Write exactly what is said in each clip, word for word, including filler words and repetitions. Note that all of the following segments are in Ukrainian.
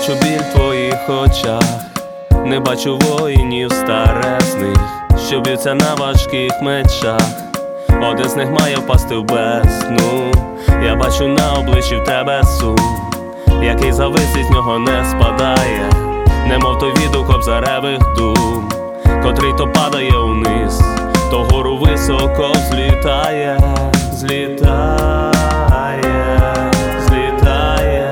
бачу біль в твоїх очах, не бачу воїнів старезних, що б'ються на важких мечах. Один з них має впасти в бездну. Я бачу на обличчі в тебе сум, який зависить, з нього не спадає, немов той відгук кобзаревих дум, котрий то падає вниз, то вгору високо злітає, злітає, злітає,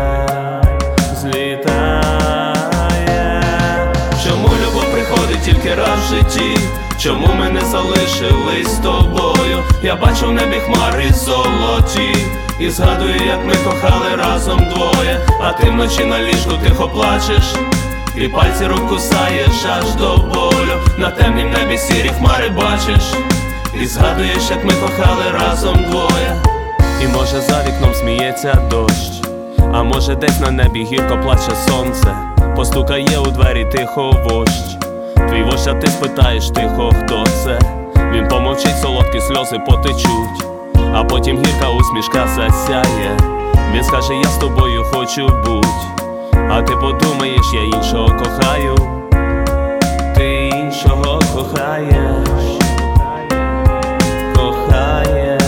злітає. Чому любов приходить тільки раз в житті? Чому ми не залишились з тобою? Я бачу в небі хмари золоті і згадую, як ми кохали разом двоє. А ти вночі на ліжку тихо плачеш і пальці рук кусаєш аж до болю. На темнім небі сірі хмари бачиш і згадуєш, як ми кохали разом двоє. І може за вікном сміється дощ, а може десь на небі гірко плаче сонце, постукає у двері тихо вождь. Твій вождь, а ти спитаєш тихо, хто це? Він помовчить, солодкі сльози потечуть, а потім гірка усмішка засяє. Він скаже: я з тобою хочу буть. А ти подумаєш: я іншого кохаю. Ти іншого кохаєш, кохаєш,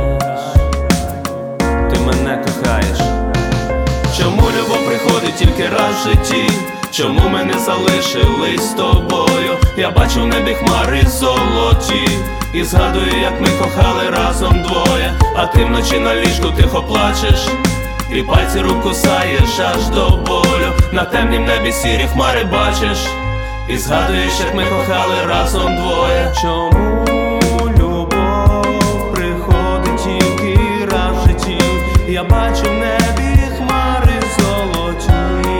ти мене кохаєш. Чому любов приходить тільки раз в житті? Чому ми не залишились з тобою? Я бачу в небі хмари золоті і згадую, як ми кохали разом двоє. А ти вночі на ліжку тихо плачеш і пальці рук кусаєш аж до болю. На темнім небі сірі хмари бачиш і згадуєш, як ми кохали разом двоє. Чому любов приходить тільки раз в житті? Я бачу в небі хмари золоті,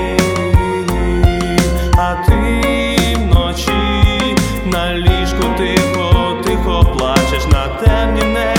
а ти вночі на ліжку тихо, тихо плачеш. На темнім небі